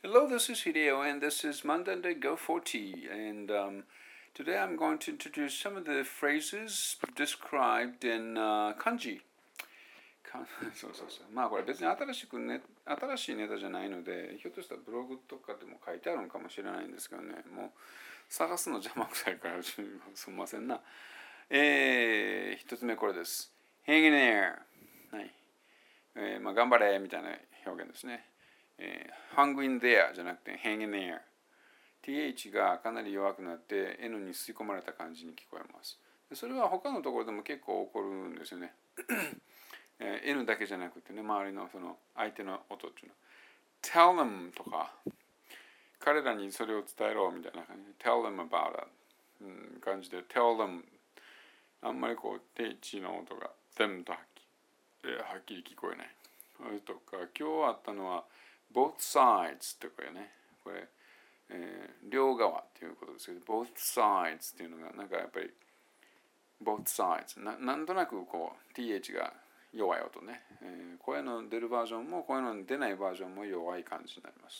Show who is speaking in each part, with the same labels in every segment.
Speaker 1: Hello, this is Hideo, and this is Monday Go 40. And today I'm going to introduce some of the phrases described in kanji. そうそうそう。まあこれ別に新しいネタじゃないので、ひょっとしたらブログとかでも書いてあるのかもしれないんですけどね、もう探すの邪魔くさいからすみませんな。一つ目これです。Hang in there。はい。まあ頑張れみたいな表現ですね。hang in there じゃなくて hang in there。th がかなり弱くなって n に吸い込まれた感じに聞こえます。それは他のところでも結構起こるんですよね。N だけじゃなくてね、周りのその相手の音っていうの。Tell them とか、彼らにそれを伝えろみたいな感じで、Tell them about it、感じで、Tell them。あんまりこう、th の音が them とはっきり聞こえない。それとか、今日あったのは、both sides ってこれね、これ、両側っていうことですけど、both sides っていうのが、なんかやっぱり、both sides。なんとなくこう、th が弱い音ね、声の出るバージョンも声の出ないバージョンも弱い感じになります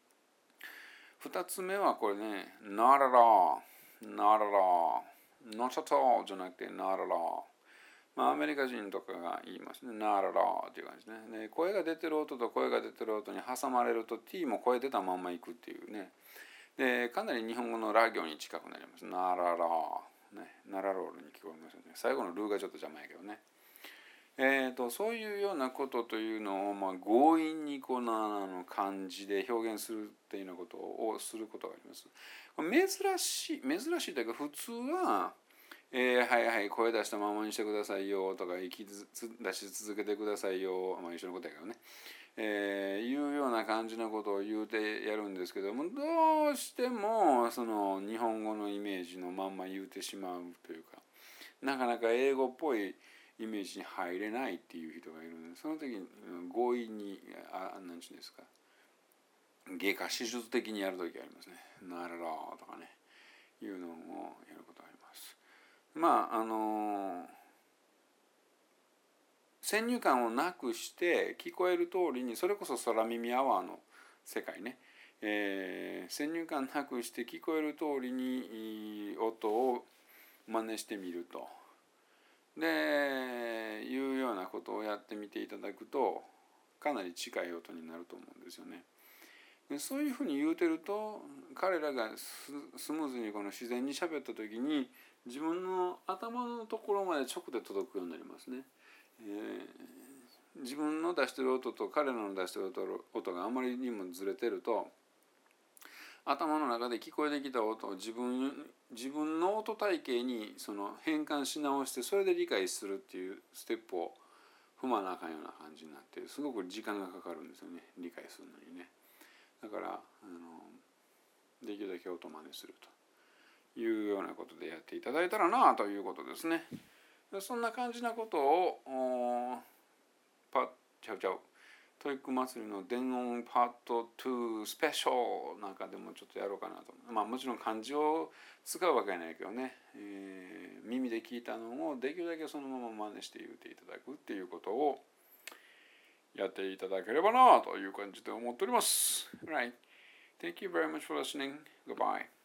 Speaker 1: 。2つ目はこれね、not at all、not at all、not at all じゃなくて not at all。まあアメリカ人とかが言いますね、not at all っていう感じですね。で、声が出てる音と声が出てる音に挟まれると t も声出たまんまいくっていうね。で、かなり日本語のラ行に近くなります。not at all。ね、ナラロールに聞こえますよね。最後のルーがちょっと邪魔やけどね。そういうようなことというのを、強引にこの漢字で表現するっていうようなことをすることがあります。珍しいというか普通は、はいはい声出したままにしてくださいよとか息出し続けてくださいよ、一緒のことやけどね、いうような感じのことを言うてやるんですけども、どうしてもその日本語のイメージのまんま言うてしまうというか、なかなか英語っぽいイメージに入れないっていう人がいるので、その時に強引に何て言うんですか、外科手術的にやる時がありますね。なるほどとかね、いうのをやることがあります。先入観をなくして聞こえる通りに、それこそ空耳アワーの世界ね、先入観なくして聞こえる通りに音を真似してみると。でいうようなことをやってみていただくとかなり近い音になると思うんですよね。でそういうふうに言うてると彼らがスムーズにこの自然に喋った時に自分の頭のところまで直で届くようになりますね。自分の出してる音と彼らの出してる音があまりにもずれてると、頭の中で聞こえてきた音を自分の音体系にその変換し直して、それで理解するっていうステップを踏まなあかんような感じになって、すごく時間がかかるんですよね、理解するのにね。だからできるだけ音真似するというようなことでやっていただいたらなということですね。そんな感じなことをトイック祭りの伝音パート2スペシャルなんかでもちょっとやろうかなと。もちろん漢字を使うわけないけどね、耳で聞いたのをできるだけそのまま真似して言っていただくっていうことをやっていただければなという感じで思っております。Right. Thank you very much for listening. Goodbye.